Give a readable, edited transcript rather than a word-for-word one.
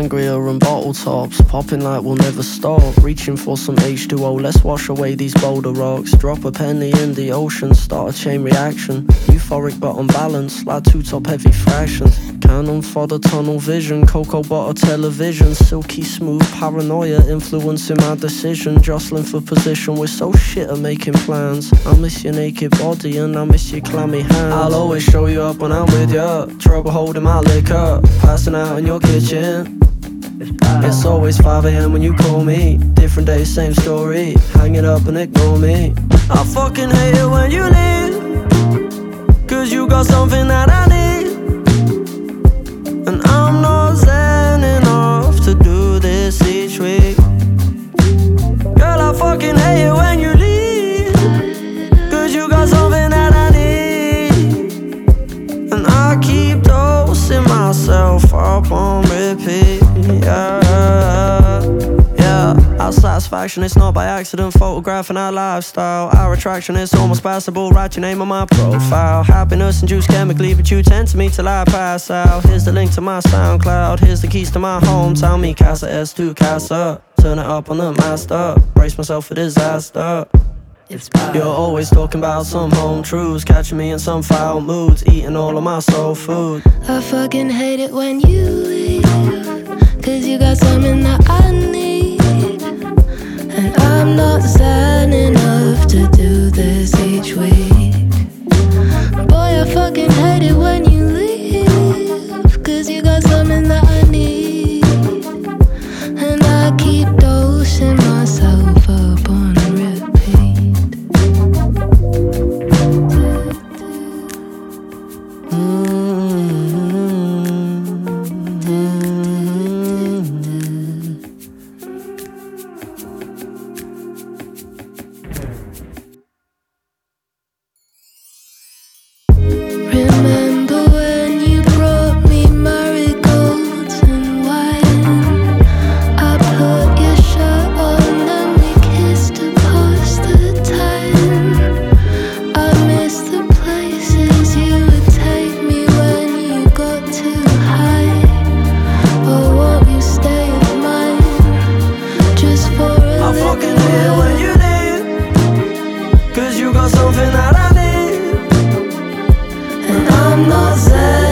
sangria and bottle tops, popping like we'll never stop. Reaching for some H2O, let's wash away these boulder rocks. Drop a penny in the ocean, start a chain reaction. Euphoric but unbalanced, like two top heavy fractions. Cannon fodder, tunnel vision, cocoa butter television. Silky smooth paranoia influencing my decision. Jostling for position, we're so shit at making plans. I miss your naked body and I miss your clammy hands. I'll always show you up when I'm with ya. Trouble holding my liquor, passing out in your kitchen. It's always 5 AM when you call me. Different day, same story. Hang it up and ignore me. I fucking hate it when you leave, cause you got something that I need, and I'm not zen enough to do this each week. Girl, I fucking hate it when you leave, cause you got something that I need, and I keep dosing myself up on repeat. Yeah, our satisfaction, it's not by accident. Photographing our lifestyle. Our attraction is almost passable. Write your name on my profile. Happiness induced chemically, but you tend to me till I pass out. Here's the link to my SoundCloud. Here's the keys to my hometown. Me Casa S2 Casa. Turn it up on the master. Brace myself for disaster. You're always talking about some home truths, catching me in some foul moods, eating all of my soul food. I fucking hate it when you leave, cause you got something that I need, and I'm not zen enough to do this each week. Boy, I fucking hate it when you leave, cause you got something that I need, and I keep dosing myself up on repeat. Remember when you brought me marigolds and wine? I put your shirt on and we kissed to pass the time. I miss the places you would take me when you got too high. Oh, won't you stay of mine just for a little while? I fucking hate it when you leave, cause you got something that I need, and I'm not zen